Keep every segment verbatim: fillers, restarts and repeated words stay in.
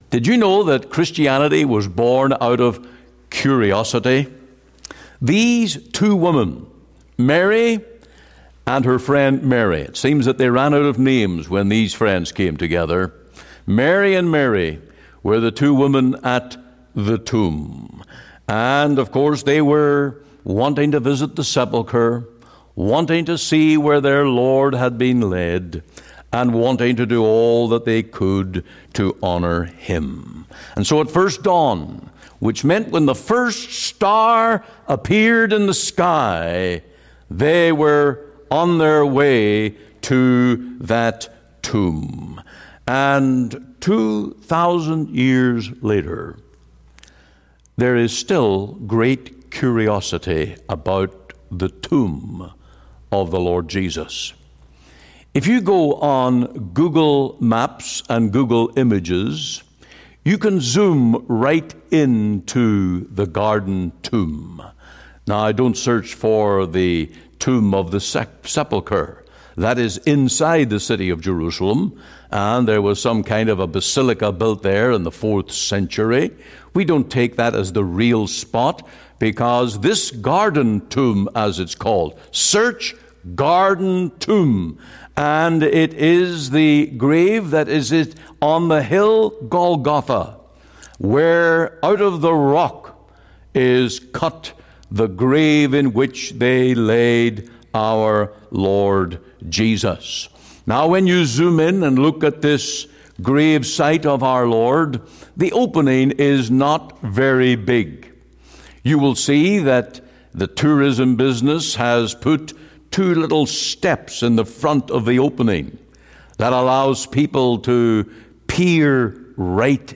Did you know that Christianity was born out of curiosity? These two women, Mary and her friend Mary, it seems that they ran out of names when these friends came together. Mary and Mary were the two women at the tomb. And of course they were wanting to visit the sepulchre, wanting to see where their Lord had been laid, and wanting to do all that they could to honor him. And so at first dawn, which meant when the first star appeared in the sky, they were on their way to that tomb. And two thousand years later, there is still great curiosity about the tomb of the Lord Jesus. If you go on Google Maps and Google Images, you can zoom right into the garden tomb. Now, I don't search for the tomb of the sepulchre. That is inside the city of Jerusalem, and there was some kind of a basilica built there in the fourth century. We don't take that as the real spot, because this garden tomb, as it's called, search garden tomb, and it is the grave that is it on the hill Golgotha, where out of the rock is cut the grave in which they laid our Lord Jesus. Now, when you zoom in and look at this grave site of our Lord, the opening is not very big. You will see that the tourism business has put two little steps in the front of the opening that allows people to peer right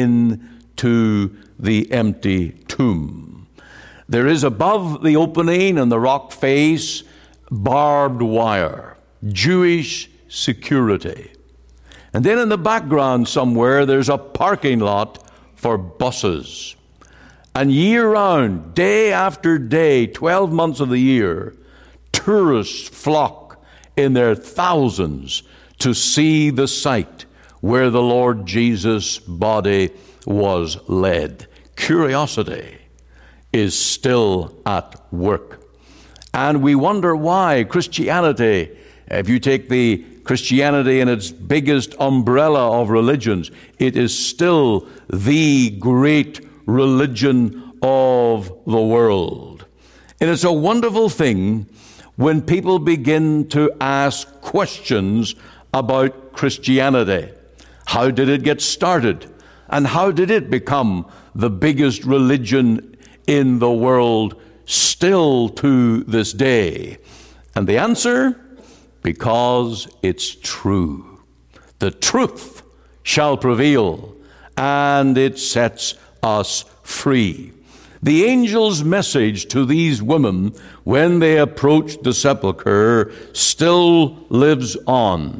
into the empty tomb. There is above the opening and the rock face barbed wire, Jewish security. And then in the background somewhere there's a parking lot for buses. And year-round, day after day, twelve months of the year, tourists flock in their thousands to see the site where the Lord Jesus' body was laid. Curiosity is still at work. And we wonder why Christianity, if you take the Christianity in its biggest umbrella of religions, it is still the great religion of the world. And it's a wonderful thing when people begin to ask questions about Christianity. How did it get started? And how did it become the biggest religion in the world still to this day? And the answer, because it's true. The truth shall prevail, and it sets us free. The angel's message to these women when they approached the sepulchre still lives on.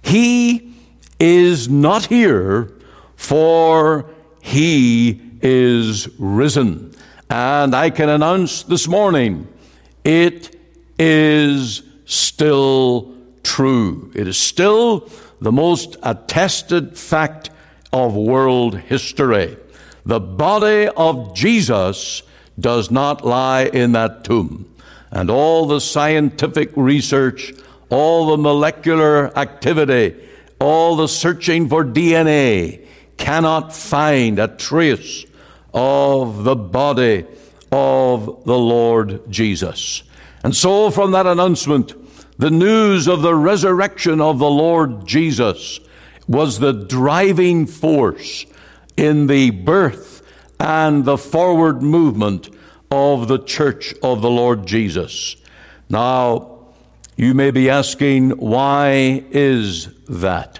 He is not here, for he is risen. And I can announce this morning, it is still true. It is still the most attested fact of world history. The body of Jesus does not lie in that tomb. And all the scientific research, all the molecular activity, all the searching for D N A cannot find a trace of the body of the Lord Jesus. And so from that announcement, the news of the resurrection of the Lord Jesus was the driving force in the birth and the forward movement of the church of the Lord Jesus. Now, you may be asking, why is that?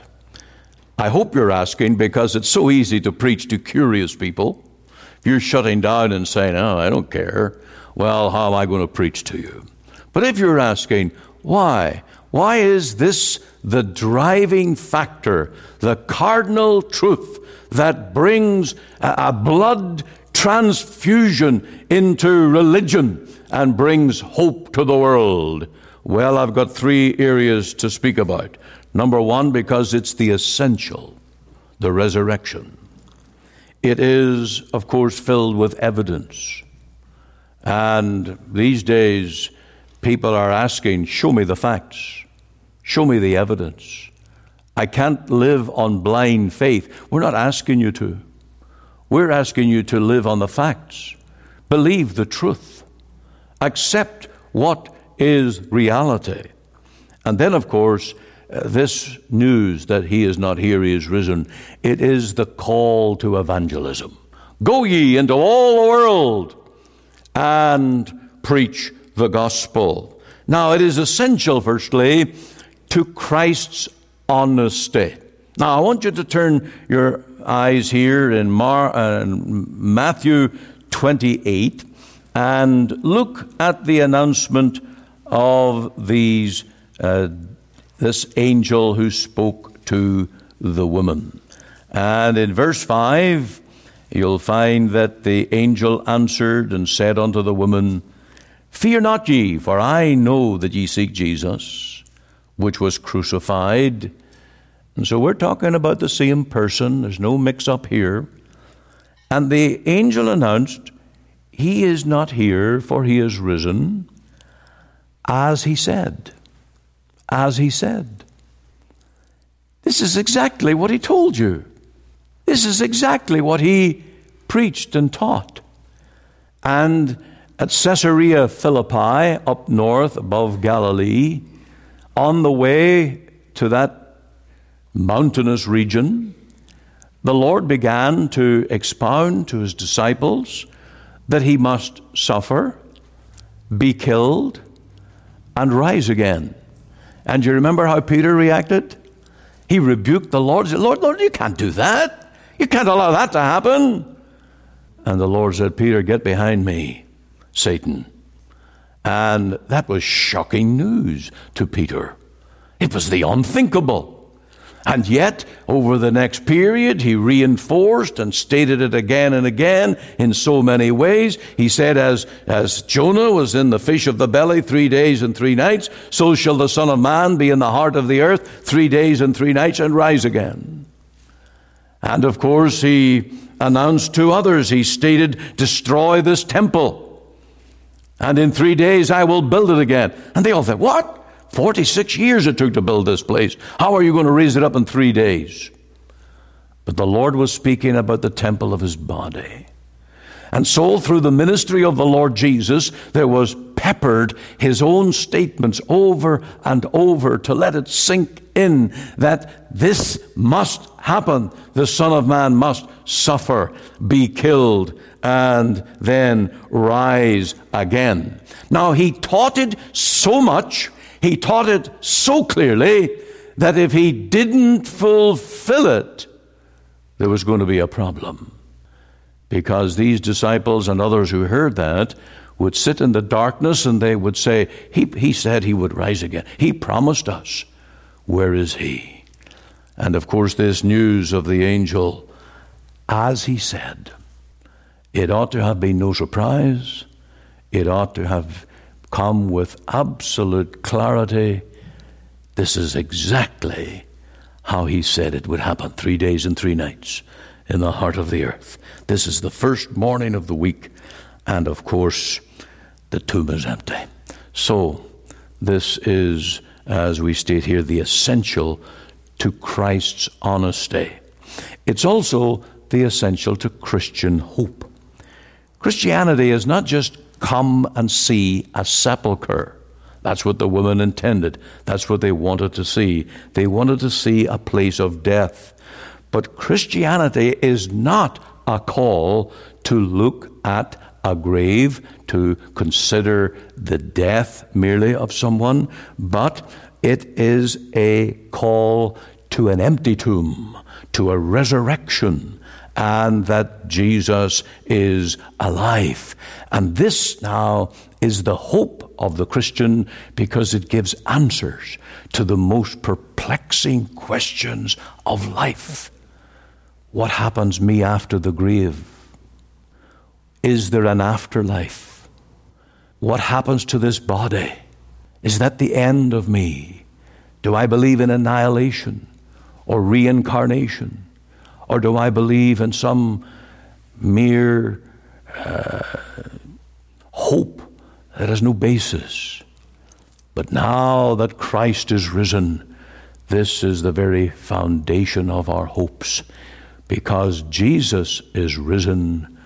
I hope you're asking because it's so easy to preach to curious people. If you're shutting down and saying, oh, I don't care, well, how am I going to preach to you? But if you're asking, why? Why is this the driving factor, the cardinal truth that brings a blood transfusion into religion and brings hope to the world? Well, I've got three areas to speak about. Number one, because it's the essential, the resurrection. it is, of course, filled with evidence. And these days, people are asking, show me the facts. Show me the evidence. I can't live on blind faith. We're not asking you to. We're asking you to live on the facts. Believe the truth. Accept what is reality. And then, of course, uh, this news that he is not here, he is risen, it is the call to evangelism. Go ye into all the world and preach the gospel. Now, it is essential, firstly, to Christ's honesty. Now, I want you to turn your eyes here in Mar- uh, Matthew twenty-eight and look at the announcement of these uh, this angel who spoke to the woman. And in verse five, you'll find that the angel answered and said unto the woman, Fear not ye, for I know that ye seek Jesus, which was crucified. And so we're talking about the same person. There's no mix-up here. And the angel announced, He is not here, for he is risen, as he said. As he said. This is exactly what he told you. This is exactly what he preached and taught. And at Caesarea Philippi, up north above Galilee, on the way to that mountainous region, the Lord began to expound to his disciples that he must suffer, be killed, and rise again. And you remember how Peter reacted? He rebuked the Lord. He said, Lord, Lord, you can't do that. You can't allow that to happen. And the Lord said, Peter, get behind me, Satan. And that was shocking news to Peter. It was the unthinkable. And yet, over the next period, he reinforced and stated it again and again in so many ways. He said, as, as Jonah was in the fish of the belly three days and three nights, so shall the Son of Man be in the heart of the earth three days and three nights and rise again. And of course, he announced to others, he stated, destroy this temple, and in three days I will build it again. And they all said, what? forty-six years it took to build this place. How are you going to raise it up in three days? But the Lord was speaking about the temple of his body. And so through the ministry of the Lord Jesus, there was peppered his own statements over and over to let it sink in that this must happen. The Son of Man must suffer, be killed, and then rise again. Now, he taught it so much, he taught it so clearly, that if he didn't fulfill it, there was going to be a problem. Because these disciples and others who heard that would sit in the darkness and they would say, he, he said he would rise again. He promised us. Where is he? And of course, this news of the angel, as he said, it ought to have been no surprise. It ought to have come with absolute clarity. This is exactly how he said it would happen, three days and three nights in the heart of the earth. This is the first morning of the week, and of course, the tomb is empty. So, this is, as we state here, the essential to Christ's honesty. It's also the essential to Christian hope. Christianity is not just come and see a sepulchre. That's what the woman intended. That's what they wanted to see. They wanted to see a place of death. But Christianity is not a call to look at a grave, to consider the death merely of someone, but it is a call to an empty tomb, to a resurrection, and that Jesus is alive. And this now is the hope of the Christian, because it gives answers to the most perplexing questions of life. What happens me after the grave? Is there an afterlife? What happens to this body? Is that the end of me? Do I believe in annihilation or reincarnation? Or do I believe in some mere uh, hope that has no basis. But now that Christ is risen, this is the very foundation of our hopes. Because Jesus is risen,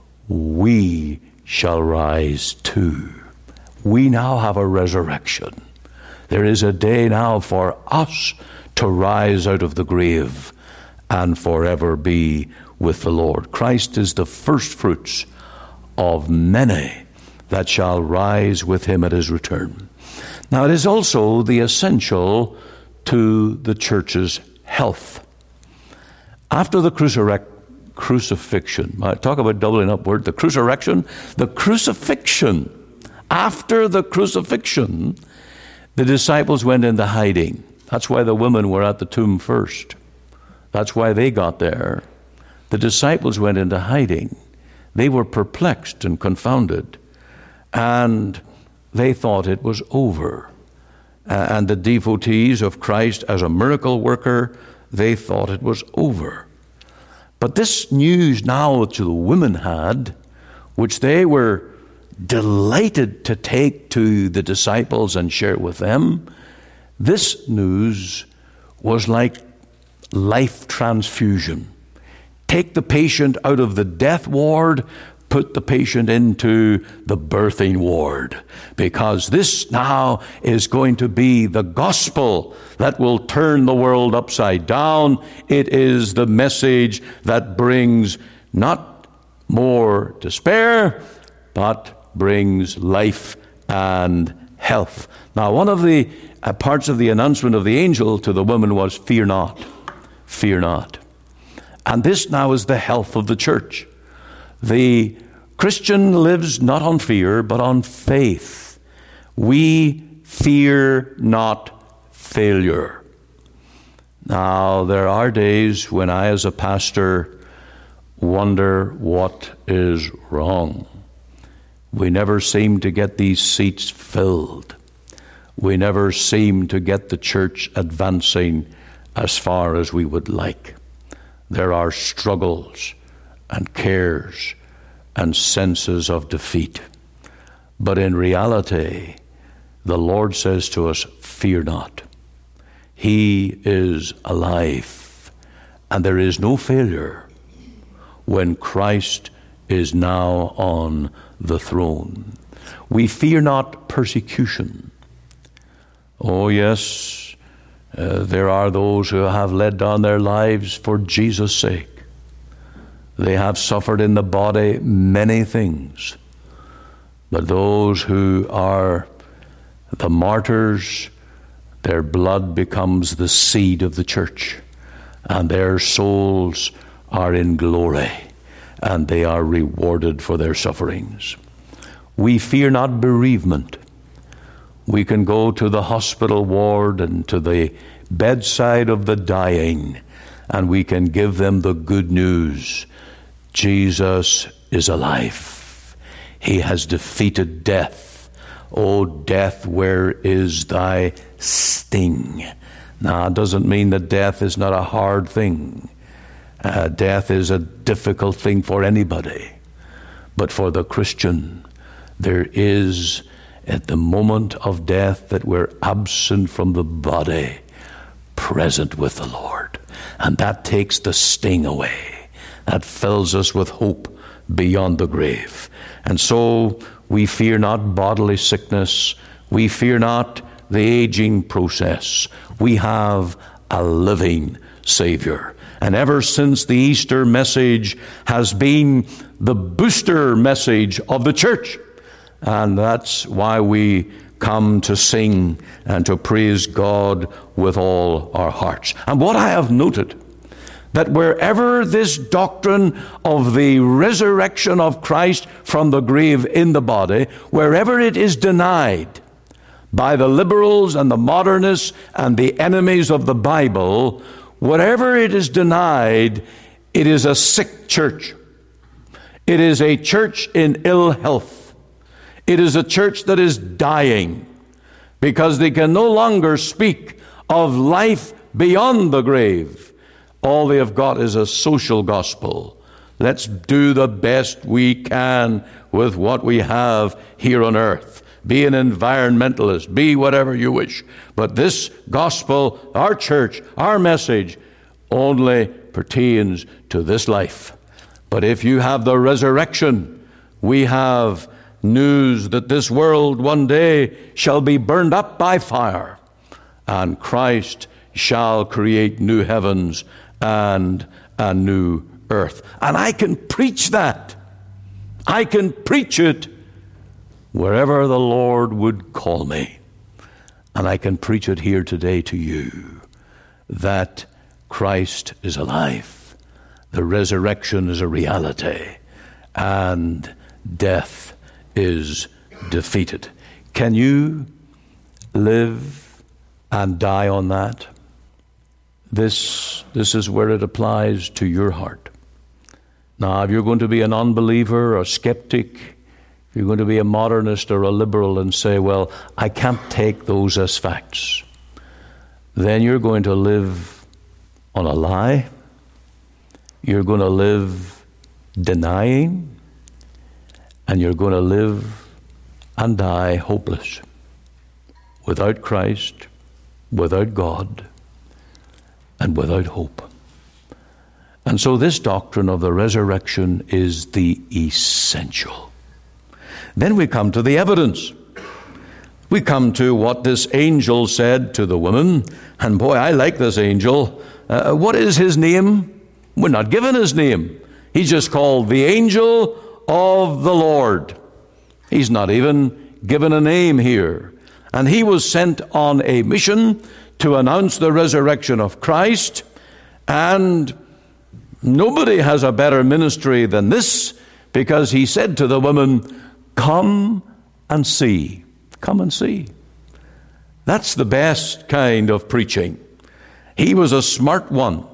we shall rise too. We now have a resurrection. There is a day now for us to rise out of the grave and forever be with the Lord. Christ is the first fruits of many that shall rise with him at his return. Now, it is also the essential to the church's health. After the crucirec- crucifixion, I talk about doubling upward, the crucifixion, the crucifixion, after the crucifixion, the disciples went into hiding. That's why the women were at the tomb first. That's why they got there. The disciples went into hiding. They were perplexed and confounded, and they thought it was over. Uh, and the devotees of Christ as a miracle worker, they thought it was over. But this news now which the women had, which they were delighted to take to the disciples and share with them, this news was like life transfusion. Take the patient out of the death ward, put the patient into the birthing ward, because this now is going to be the gospel that will turn the world upside down. It is the message that brings not more despair, but brings life and health. Now, one of the uh, parts of the announcement of the angel to the woman was, fear not, fear not. And this now is the health of the church. The Christian lives not on fear, but on faith. We fear not failure. Now, there are days when I, as a pastor, wonder what is wrong. We never seem to get these seats filled. We never seem to get the church advancing as far as we would like. There are struggles and cares and senses of defeat. But in reality, the Lord says to us, fear not. He is alive, and there is no failure when Christ is now on the throne. We fear not persecution. Oh yes, uh, there are those who have laid down their lives for Jesus' sake. They have suffered in the body many things. But those who are the martyrs, their blood becomes the seed of the church, and their souls are in glory, and they are rewarded for their sufferings. We fear not bereavement. We can go to the hospital ward and to the bedside of the dying, and we can give them the good news. Jesus is alive. He has defeated death. O death, where is thy sting? Now, it doesn't mean that death is not a hard thing. Uh, death is a difficult thing for anybody. But for the Christian, there is, at the moment of death, that we're absent from the body, present with the Lord. And that takes the sting away. That fills us with hope beyond the grave. And so we fear not bodily sickness. We fear not the aging process. We have a living Savior. And ever since the Easter message has been the booster message of the church. And that's why we come to sing and to praise God with all our hearts. And what I have noted, that wherever this doctrine of the resurrection of Christ from the grave in the body, wherever it is denied by the liberals and the modernists and the enemies of the Bible, wherever it is denied, it is a sick church. It is a church in ill health. It is a church that is dying because they can no longer speak of life beyond the grave. All they have got is a social gospel Let's do the best we can with what we have here on earth. Be an environmentalist, be whatever you wish. But this gospel, our church, our message, only pertains to this life. But if you have the resurrection, we have news that this world one day shall be burned up by fire, and Christ shall create new heavens and a new earth. And I can preach that. I can preach it wherever the Lord would call me. And I can preach it here today to you, that Christ is alive. The resurrection is a reality, and death is defeated. Can you live and die on that? This, this is where it applies to your heart. Now, if you're going to be an unbeliever or a skeptic, if you're going to be a modernist or a liberal and say, well, I can't take those as facts, then you're going to live on a lie. You're going to live denying, and you're going to live and die hopeless, without Christ, without God, and without hope. And so this doctrine of the resurrection is the essential. Then we come to the evidence. We come to what this angel said to the woman. And boy, I like this angel. Uh, what is his name? We're not given his name. He's just called the angel of the Lord. He's not even given a name here. And he was sent on a mission to announce the resurrection of Christ. And nobody has a better ministry than this, because he said to the woman, come and see. Come and see. That's the best kind of preaching. He was a smart one.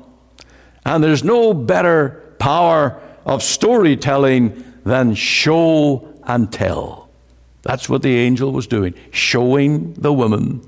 And there's no better power of storytelling than show and tell. That's what the angel was doing, showing the woman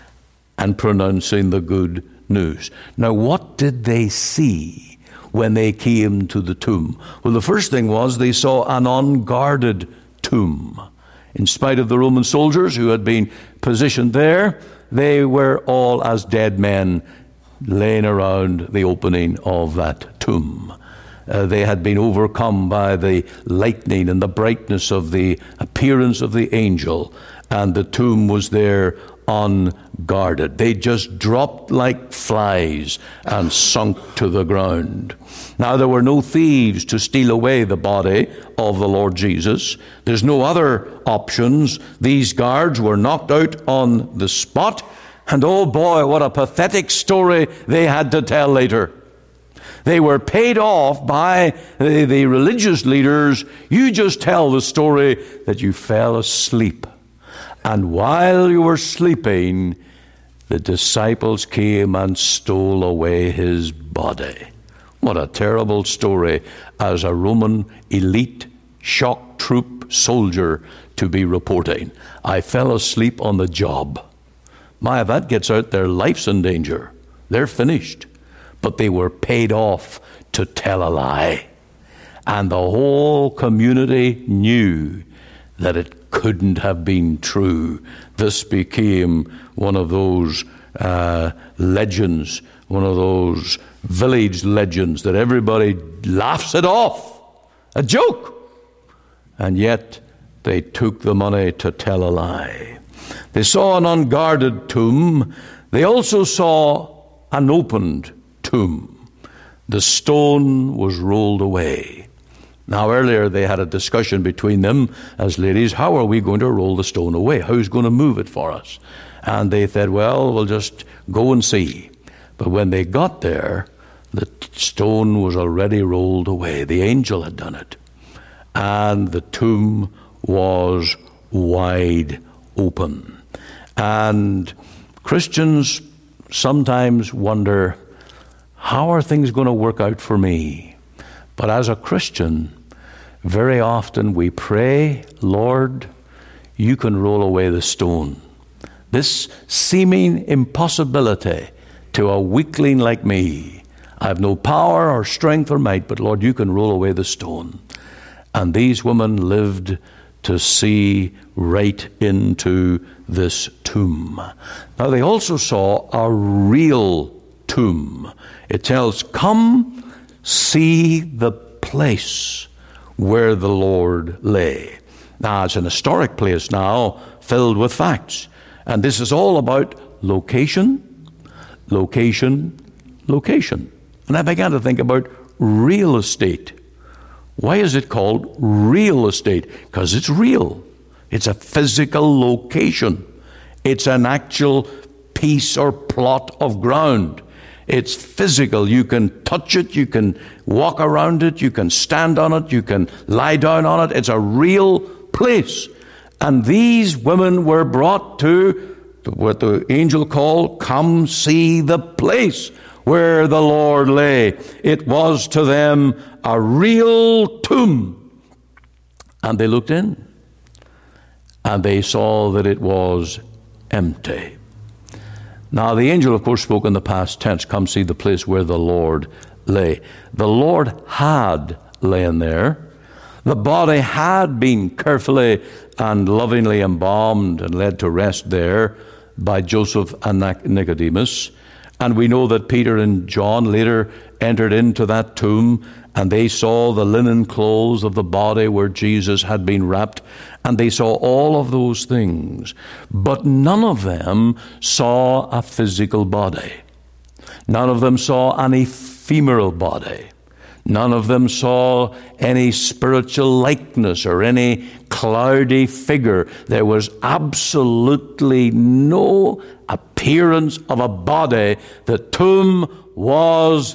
and pronouncing the good news. Now, what did they see when they came to the tomb? Well, the first thing was they saw an unguarded tomb. In spite of the Roman soldiers who had been positioned there, they were all as dead men laying around the opening of that tomb. Uh, they had been overcome by the lightning and the brightness of the appearance of the angel, and the tomb was there unguarded. They just dropped like flies and sunk to the ground. Now, there were no thieves to steal away the body of the Lord Jesus. There's no other options. These guards were knocked out on the spot, and oh boy, what a pathetic story they had to tell later. They were paid off by the, the religious leaders. You just tell the story that you fell asleep. And while you were sleeping, the disciples came and stole away his body. What a terrible story as a Roman elite shock troop soldier to be reporting. I fell asleep on the job. My, if that gets out, their life's in danger. They're finished. But they were paid off to tell a lie. And the whole community knew that it couldn't have been true. This became one of those uh, legends, one of those village legends that everybody laughs it off. A joke. And yet they took the money to tell a lie. They saw an unguarded tomb. They also saw an opened tomb. The stone was rolled away. Now, earlier they had a discussion between them as ladies, how are we going to roll the stone away? Who's going to move it for us? And they said, well, we'll just go and see. But when they got there, the stone was already rolled away. The angel had done it. And the tomb was wide open. And Christians sometimes wonder, how are things going to work out for me? But as a Christian, very often we pray, Lord, you can roll away the stone. This seeming impossibility to a weakling like me, I have no power or strength or might, but Lord, you can roll away the stone. And these women lived to see right into this tomb. Now they also saw a real tomb. It tells, come see the place where the Lord lay. Now it's an historic place now, filled with facts. And this is all about location, location, location. And I began to think about real estate. Why is it called real estate? Because it's real. It's a physical location. It's an actual piece or plot of ground. It's physical. You can touch it. You can walk around it. You can stand on it. You can lie down on it. It's a real place. And these women were brought to what the angel called, come see the place where the Lord lay. It was to them a real tomb. And they looked in, and they saw that it was empty. Now, the angel, of course, spoke in the past tense, come see the place where the Lord lay. The Lord had lain there. The body had been carefully and lovingly embalmed and led to rest there by Joseph and Nicodemus. And we know that Peter and John later entered into that tomb, and they saw the linen clothes of the body where Jesus had been wrapped, and they saw all of those things. But none of them saw a physical body. None of them saw an ephemeral body. None of them saw any spiritual likeness or any cloudy figure. There was absolutely no appearance of a body. The tomb was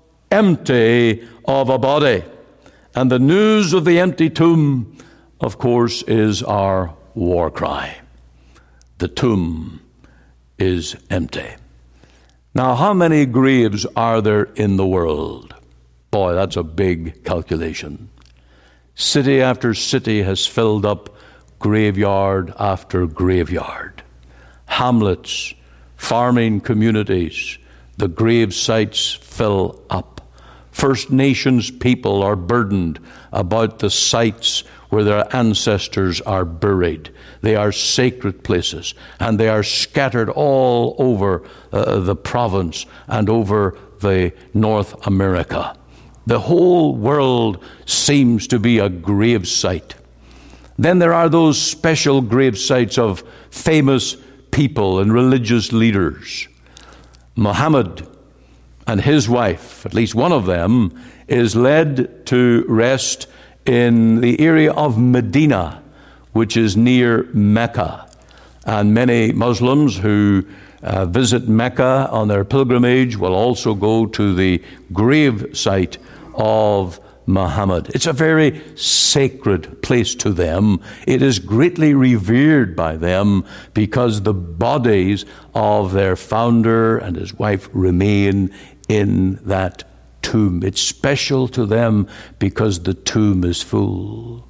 empty of a body. And the news of the empty tomb, of course, is our war cry. The tomb is empty. Now, how many graves are there in the world? Boy, that's a big calculation. City after city has filled up graveyard after graveyard. Hamlets, farming communities, the grave sites fill up. First Nations people are burdened about the sites where their ancestors are buried. They are sacred places, and they are scattered all over uh, the province and over the North America. The whole world seems to be a grave site. Then there are those special grave sites of famous people and religious leaders. Muhammad and his wife, at least one of them, is led to rest in the area of Medina, which is near Mecca. And many Muslims who uh, visit Mecca on their pilgrimage will also go to the grave site of Muhammad. It's a very sacred place to them. It is greatly revered by them because the bodies of their founder and his wife remain in that tomb. It's special to them because the tomb is full.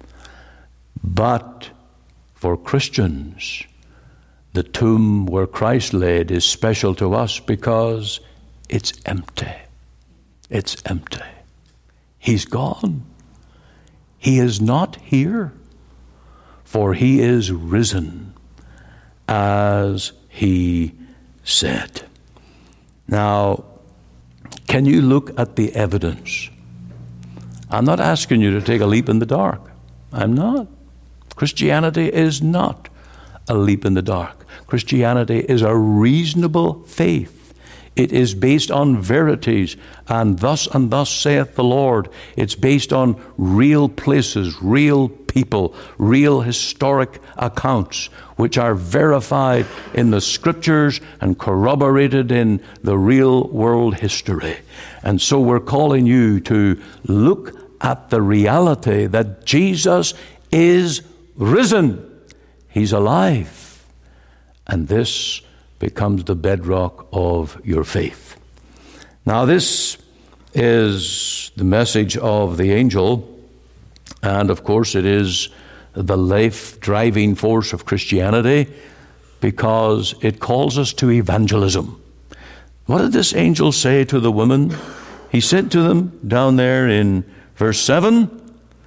But for Christians, the tomb where Christ laid is special to us because it's empty. It's empty. He's gone. He is not here, for he is risen, as he said. Now, can you look at the evidence? I'm not asking you to take a leap in the dark. I'm not. Christianity is not a leap in the dark. Christianity is a reasonable faith. It is based on verities, and thus and thus saith the Lord. It's based on real places, real people, real historic accounts, which are verified in the Scriptures and corroborated in the real world history. And so we're calling you to look at the reality that Jesus is risen. He's alive. And this becomes the bedrock of your faith. Now, this is the message of the angel, and of course it is the life-driving force of Christianity because it calls us to evangelism. What did this angel say to the women? He said to them down there in verse seven,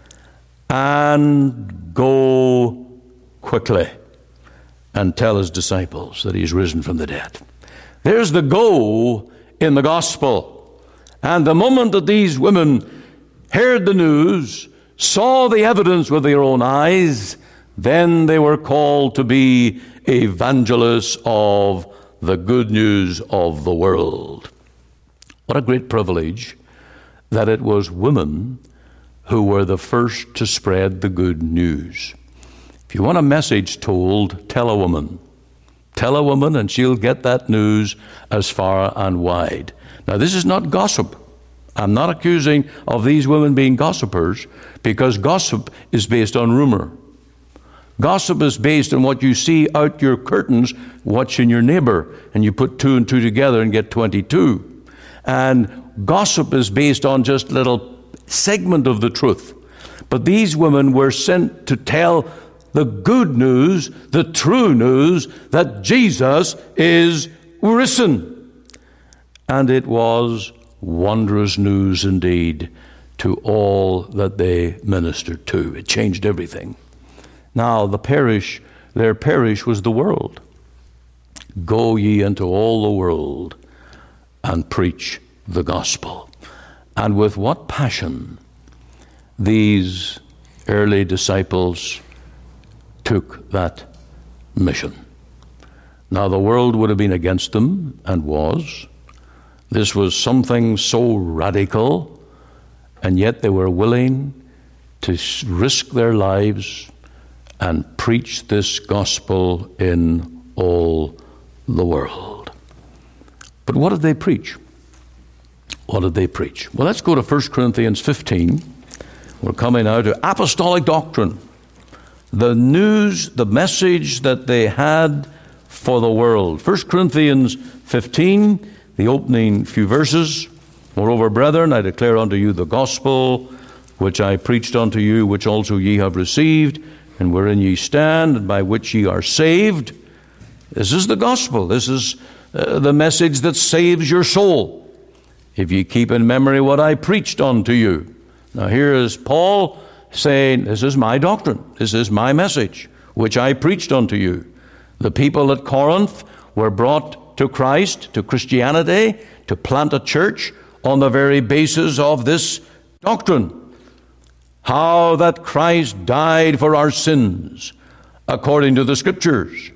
and go quickly and tell his disciples that he is risen from the dead. There's the go in the gospel. And the moment that these women heard the news, saw the evidence with their own eyes, then they were called to be evangelists of the good news of the world. What a great privilege that it was women who were the first to spread the good news. If you want a message told, tell a woman. Tell a woman and she'll get that news as far and wide. Now, this is not gossip. I'm not accusing of these women being gossipers, because gossip is based on rumor. Gossip is based on what you see out your curtains watching your neighbor, and you put two and two together and get twenty-two. And gossip is based on just a little segment of the truth. But these women were sent to tell the good news, the true news, that Jesus is risen. And it was wondrous news indeed to all that they ministered to. It changed everything. Now, the parish, their parish was the world. Go ye into all the world and preach the gospel. And with what passion these early disciples took that mission. Now, the world would have been against them, and was. This was something so radical, and yet they were willing to risk their lives and preach this gospel in all the world. But what did they preach? What did they preach? Well, let's go to First Corinthians fifteen. We're coming now to apostolic doctrine. The news, the message that they had for the world. First Corinthians fifteen, the opening few verses. Moreover, brethren, I declare unto you the gospel which I preached unto you, which also ye have received, and wherein ye stand, and by which ye are saved. This is the gospel. This is uh, the message that saves your soul. If ye keep in memory what I preached unto you. Now here is Paul saying, this is my doctrine. This is my message, which I preached unto you. The people at Corinth were brought to Christ, to Christianity, to plant a church on the very basis of this doctrine. How that Christ died for our sins, according to the Scriptures,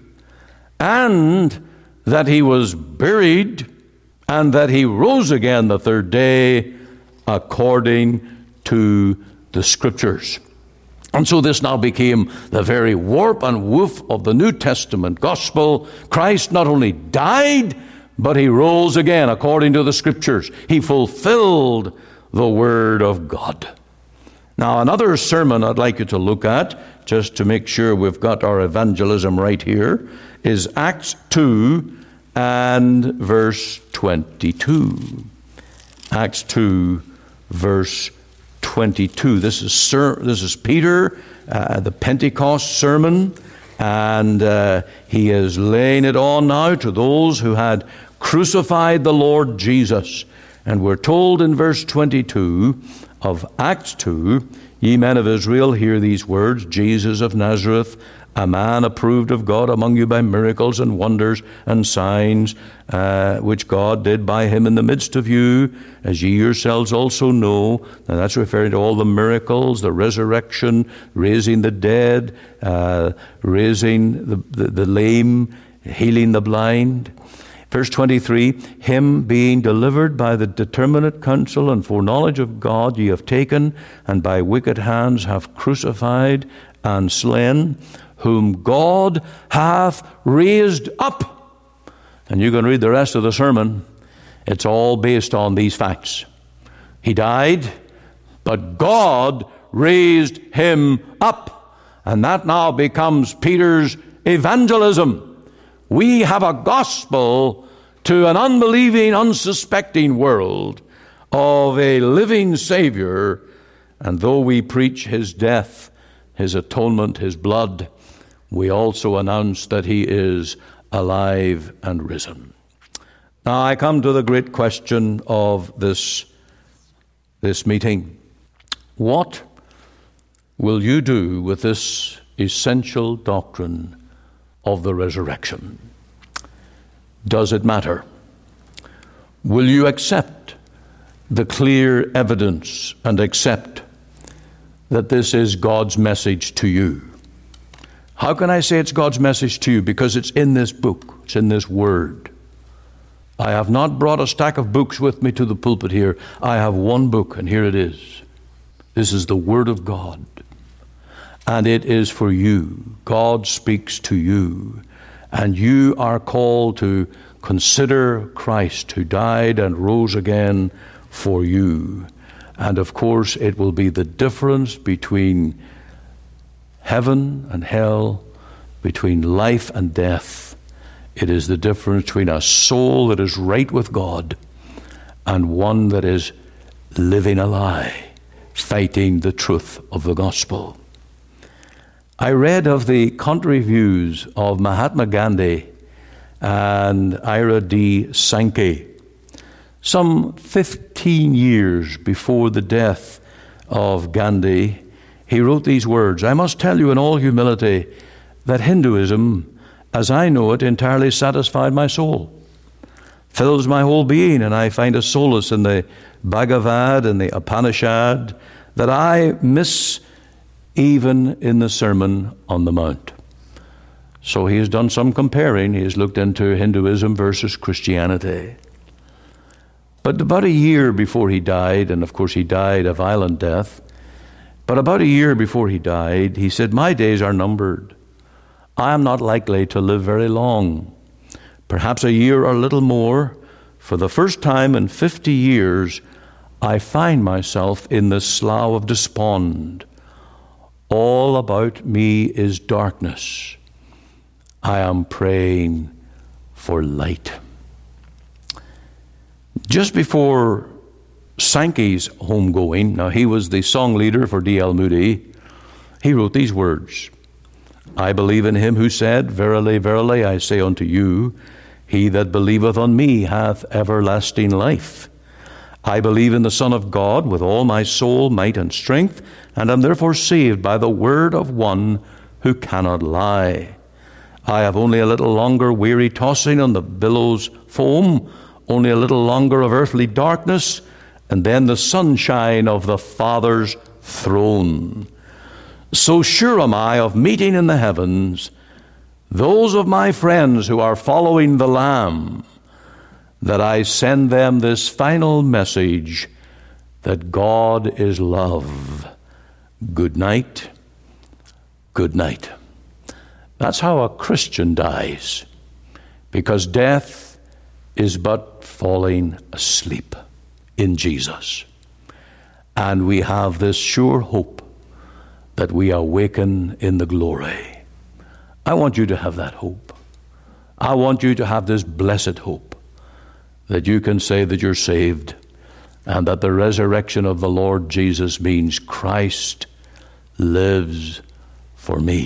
and that he was buried, and that he rose again the third day, according to the Scriptures. And so this now became the very warp and woof of the New Testament gospel. Christ not only died, but he rose again according to the Scriptures. He fulfilled the Word of God. Now, another sermon I'd like you to look at, just to make sure we've got our evangelism right here, is Acts two and verse twenty-two. Acts two, verse twenty-two. This is Sir, this is Peter, uh, the Pentecost sermon, and uh, he is laying it on now to those who had crucified the Lord Jesus. And we're told in verse twenty-two of Acts two, ye men of Israel, hear these words, Jesus of Nazareth, a man approved of God among you by miracles and wonders and signs, uh, which God did by him in the midst of you, as ye yourselves also know. Now that's referring to all the miracles, the resurrection, raising the dead, uh, raising the, the, the lame, healing the blind. Verse twenty-three, him being delivered by the determinate counsel and foreknowledge of God ye have taken, and by wicked hands have crucified and slain, whom God hath raised up. And you can read the rest of the sermon. It's all based on these facts. He died, but God raised him up. And that now becomes Peter's evangelism. We have a gospel to an unbelieving, unsuspecting world of a living Savior, and though we preach his death, his atonement, his blood, we also announce that he is alive and risen. Now I come to the great question of this, this meeting. What will you do with this essential doctrine of the resurrection? Does it matter? Will you accept the clear evidence and accept that this is God's message to you? How can I say it's God's message to you? Because it's in this book. It's in this word. I have not brought a stack of books with me to the pulpit here. I have one book, and here it is. This is the Word of God. And it is for you. God speaks to you. And you are called to consider Christ, who died and rose again for you. And of course, it will be the difference between heaven and hell, between life and death. It is the difference between a soul that is right with God and one that is living a lie, fighting the truth of the gospel. I read of the contrary views of Mahatma Gandhi and Ira D. Sankey some fifteen years before the death of Gandhi. He wrote these words, "I must tell you in all humility that Hinduism, as I know it, entirely satisfied my soul, fills my whole being, and I find a solace in the Bhagavad and the Upanishad that I miss even in the Sermon on the Mount." So he has done some comparing. He has looked into Hinduism versus Christianity. But about a year before he died, and of course he died a violent death, but about a year before he died, he said, "My days are numbered. I am not likely to live very long, perhaps a year or a little more. For the first time in fifty years, I find myself in the slough of despond. All about me is darkness. I am praying for light." Just before Sankey's homegoing, now he was the song leader for D L Moody, he wrote these words, "I believe in him who said, Verily, verily, I say unto you, he that believeth on me hath everlasting life. I believe in the Son of God with all my soul, might, and strength, and am therefore saved by the word of one who cannot lie. I have only a little longer weary tossing on the billows' foam, only a little longer of earthly darkness, and then the sunshine of the Father's throne. So sure am I of meeting in the heavens those of my friends who are following the Lamb, that I send them this final message, that God is love. Good night, good night." That's how a Christian dies, because death is but falling asleep in Jesus. And we have this sure hope that we awaken in the glory. I want you to have that hope. I want you to have this blessed hope that you can say that you're saved and that the resurrection of the Lord Jesus means Christ lives for me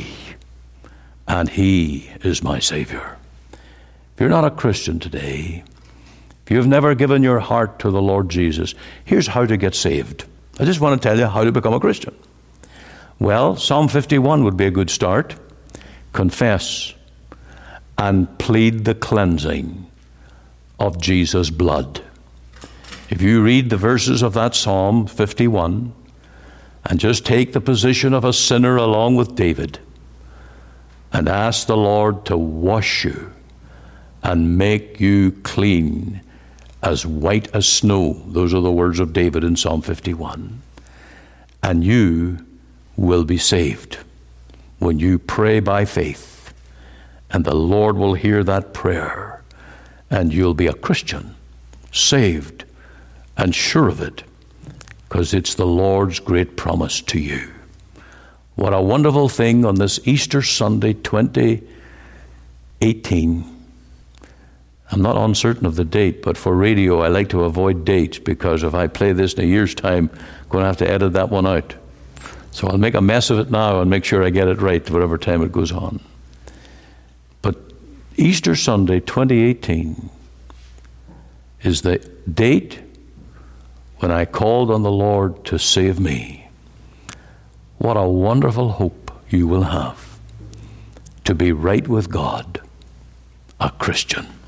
and he is my Savior. If you're not a Christian today, if you've never given your heart to the Lord Jesus, here's how to get saved. I just want to tell you how to become a Christian. Well, Psalm fifty-one would be a good start. Confess and plead the cleansing of Jesus' blood. If you read the verses of that Psalm fifty-one and just take the position of a sinner along with David and ask the Lord to wash you and make you clean as white as snow. Those are the words of David in Psalm fifty-one. And you will be saved when you pray by faith. And the Lord will hear that prayer. And you'll be a Christian, saved, and sure of it, because it's the Lord's great promise to you. What a wonderful thing on this Easter Sunday, twenty eighteen. I'm not uncertain of the date, but for radio, I like to avoid dates, because if I play this in a year's time, I'm going to have to edit that one out. So I'll make a mess of it now and make sure I get it right whatever time it goes on. But Easter Sunday, twenty eighteen, is the date when I called on the Lord to save me. What a wonderful hope you will have to be right with God, a Christian.